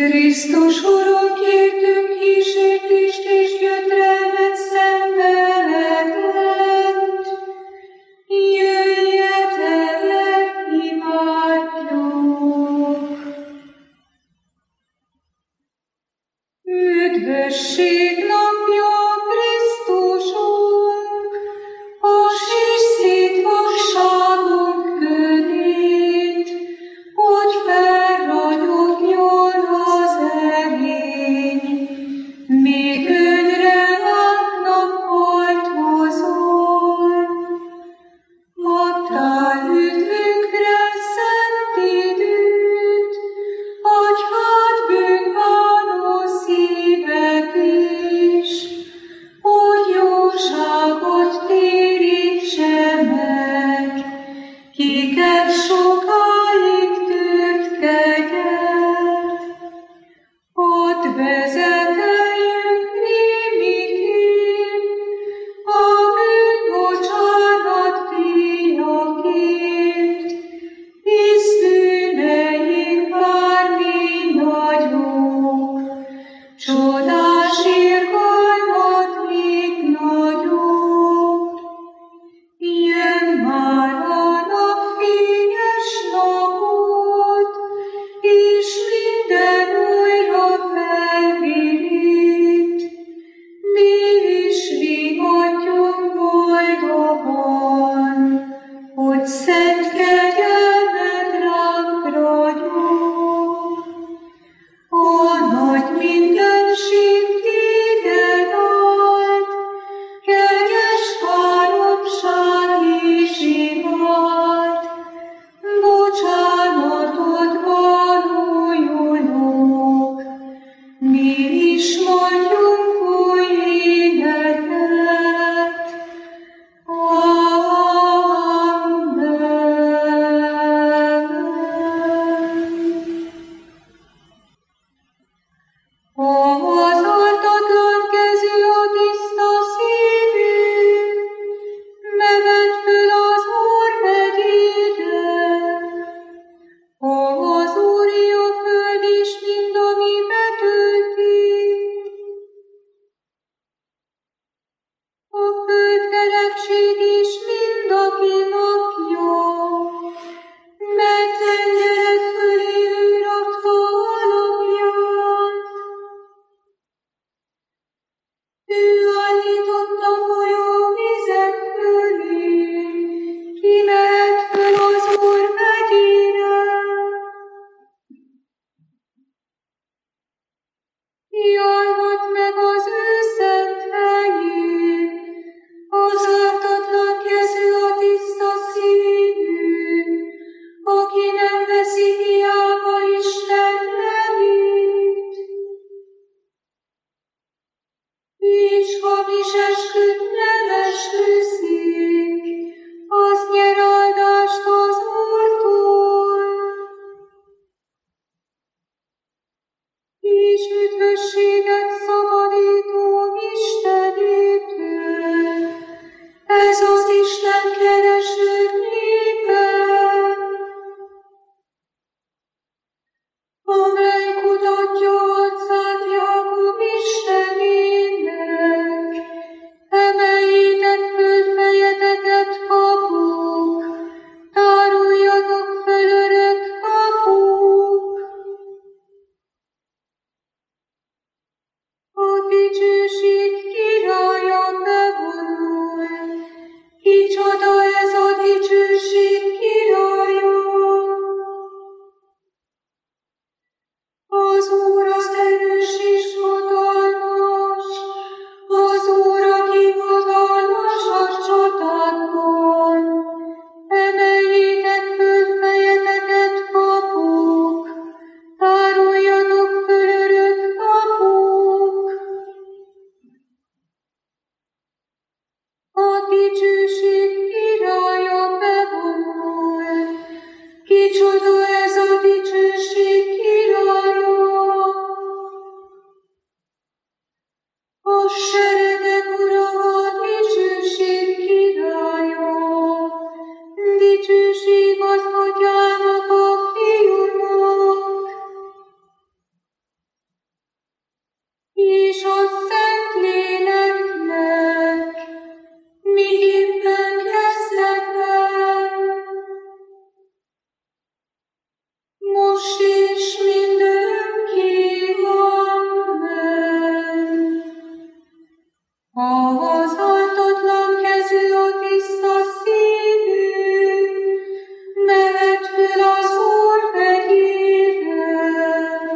Krisztus Urunk, kértünk kísértést és gyötrelmet szenvedett. Jöjjetek, imádjuk! Üdvösség napja, Krisztusunk, has és szétvagságunk könnyét, hogy felragyogjon az erény, még önre látnak hajtozol. Adtál üdvünkre szent időt, adj hát bűnbánó szívek is, most és mindörökké. Amen. Az ártatlan kezű, a tiszta szívű, mehet föl az Úr hegyére.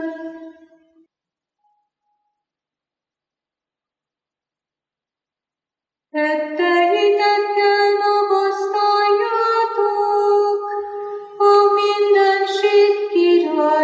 Tetteitekkel magasztaljátok a mindenség Királyát.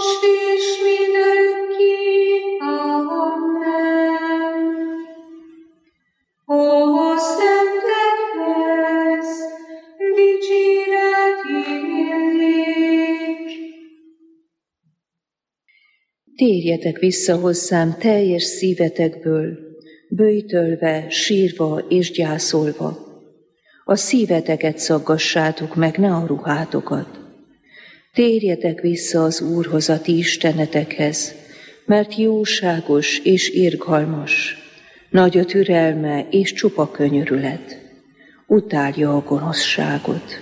most és mindörökké. Amen. Ó, szentekhez, dicséret illik. Térjetek vissza hozzám teljes szívetekből, böjtölve, sírva és gyászolva. A szíveteket szaggassátok meg, ne a ruhátokat. Térjetek vissza az Úrhoz, a ti istenetekhez, mert jóságos és irgalmas, nagy a türelme és csupa könyörület. Utálja a gonoszságot.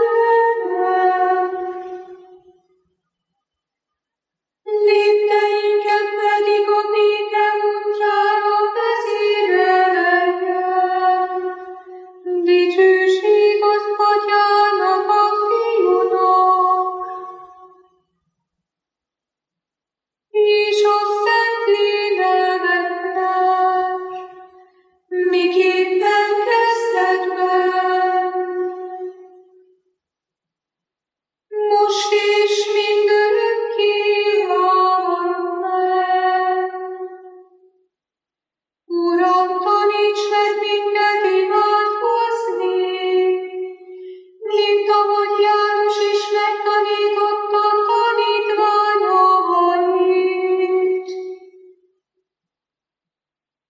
Lépteim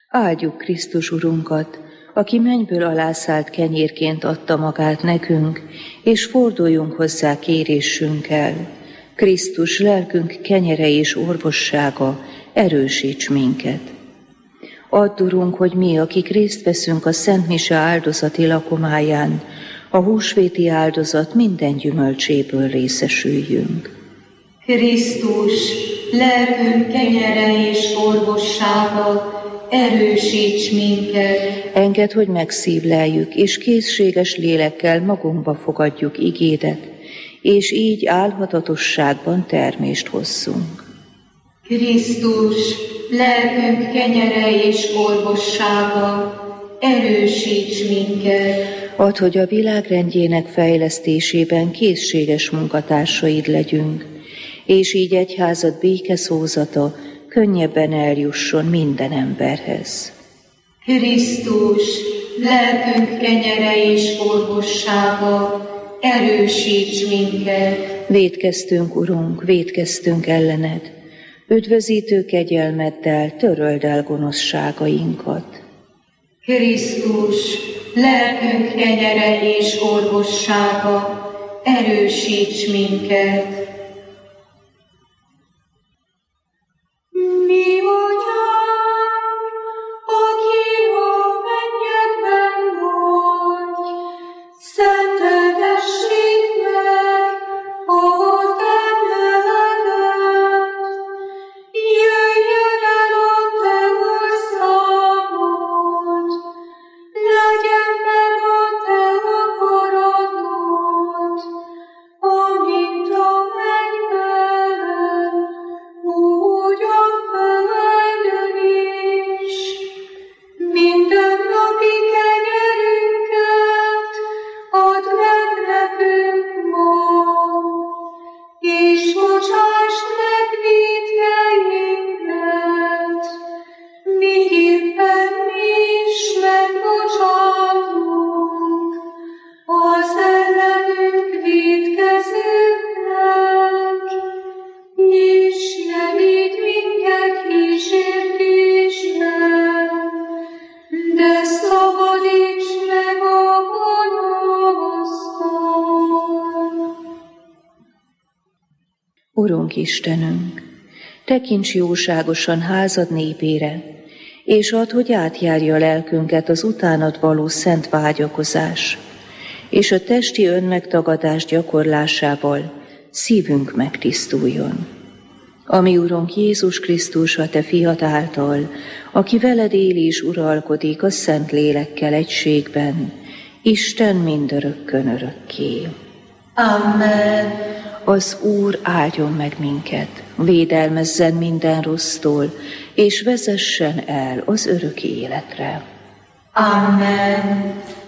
Áldjuk Krisztus Urunkat, aki mennyből alászállt kenyérként adta magát nekünk, és forduljunk hozzá kérésünkkel. Krisztus lelkünk kenyere és orvossága, erősíts minket. Add, Urunk, hogy mi, akik részt veszünk a Szent Mise áldozati lakomáján, a húsvéti áldozat minden gyümölcséből részesüljünk. Krisztus, lelkünk kenyere és orvossága, erősíts minket. Engedd, hogy megszívleljük, és készséges lélekkel magunkba fogadjuk igédet, és így álhatatosságban termést hozzunk. Krisztus, lelkünk kenyere és orvossága, erősíts minket. Add, hogy a világ rendjének fejlesztésében készséges munkatársaid legyünk, és így egyházad békeszózata könnyebben eljusson minden emberhez. Krisztus, lelkünk kenyere és orvossága, erősíts minket. Vétkeztünk, Urunk, vétkeztünk ellened, üdvözítő kegyelmeddel töröld el gonoszságainkat. Krisztus, lelkünk kenyere és orvossága, erősíts minket. Mi Atyánk, aki a mennyekben vagy, szenteltessék meg a te neved. Jöjjön el a te országod, legyen meg a te akaratod, amint a mennyben, úgy a földön is. Mindennapi kenyerünket add meg nekünk ma, és bocsásd meg vétkeinket, miképpen mi is megbocsátunk az ellenünk vétkezőknek, és ne vigy minket kísértésbe, de szabadíts meg a gonosztól. Urunk Istenünk, tekints jóságosan házad népére, és add, hogy átjárja lelkünket az utánad való szent vágyakozás, és a testi önmegtagadás gyakorlásával szívünk megtisztuljon. Ami Urunk Jézus Krisztus, a te fiad által, aki veled él és uralkodik a Szent Lélekkel egységben, Isten mindörökkön örökké. Amen. Az Úr áldjon meg minket, védelmezzen minden rossztól, és vezessen el az örök életre. Amen.